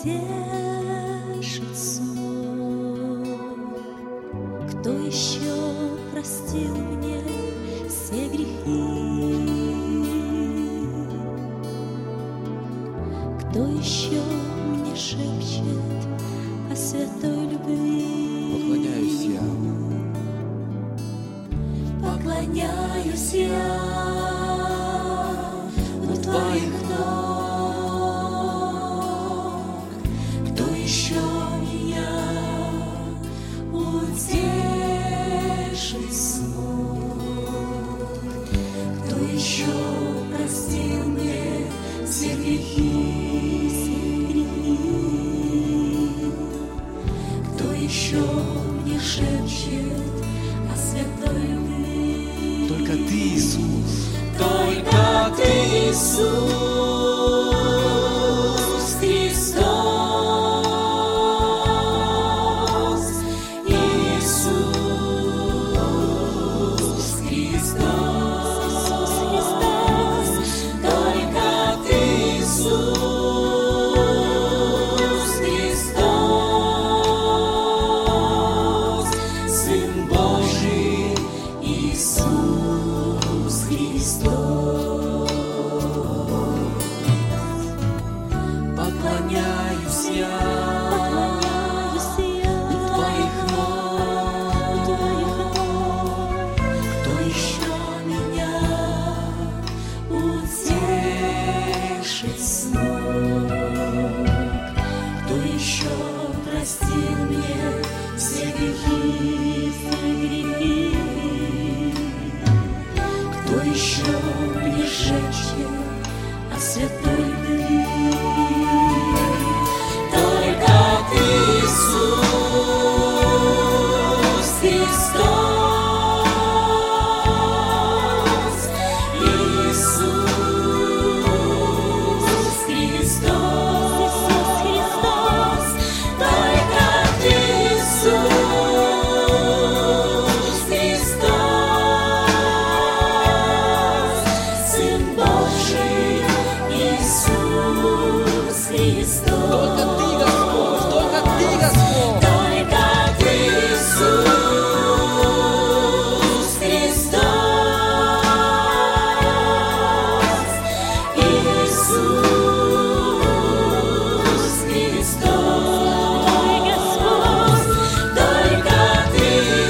утешит сон. Кто еще простил мне все грехи? Кто еще мне шепчет о святой любви? Поклоняюсь я. Поклоняюсь я у твоих ног. Кто еще меня утешит смог? Кто еще простил мне все грехи? Кто еще мне шепчет о святой любви? Только Ты, Иисус. Только Ты, Иисус Христос. Иисус Христос. Только Ты, Иисус Христос. Сын Божий Иисус Христос. Поклоняюсь я у твоих ног. Кто еще меня утешит смог? Кто еще простил мне все грехи? Кто еще мне шепчет о святой любви? Только Ты, Иисус Христос. Иисус Христос. Только Ты, Иисус Христос. Сын Божий Иисус Христос. Только Ты, Господь. Только Ты, Господь. Только Ты, Иисус Христос. Иисус Христос. Мой Господь. Только Ты,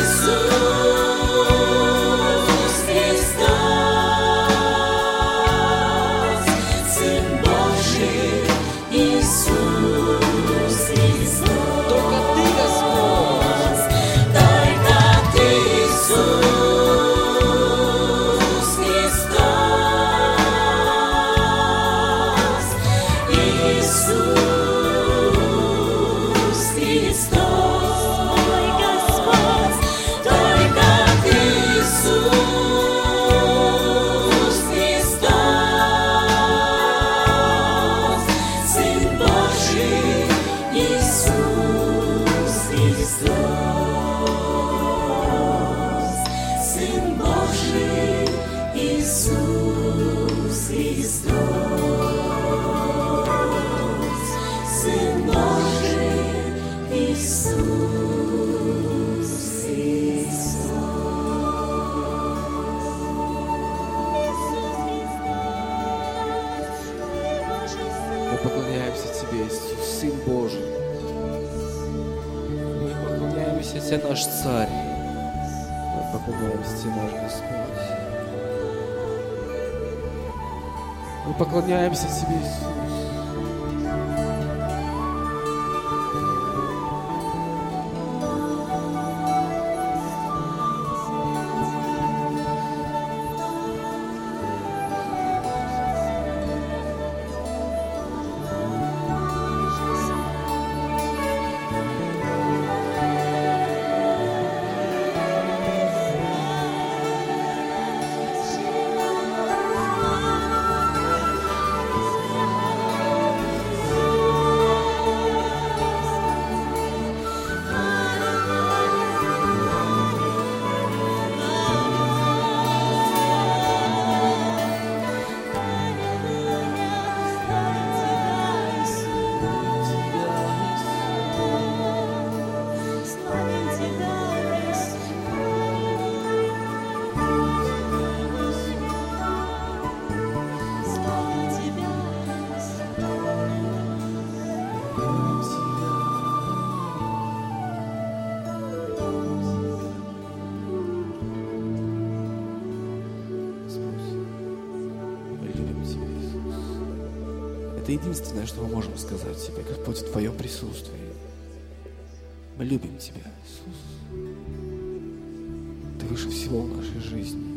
Иисус Христос. Сын Божий Иисус Христос. Только Ты, Господь. Только Ты, Иисус Христос. Иисус Христос. Мой Господь. Только Ты, Иисус Христос. Сын Божий Иисус Христос. Сын Божий Иисус Христос. Сын Божий Иисус Мы поклоняемся Тебе, Иисус, Сын Божий. Мы поклоняемся Тебе, наш Царь. Мы поклоняемся Тебе, наш Господь. Мы поклоняемся Тебе, Иисус. Это единственное, что мы можем сказать себе, Господь, в Твоем присутствии. Мы любим Тебя, Иисус. Ты выше всего в нашей жизни.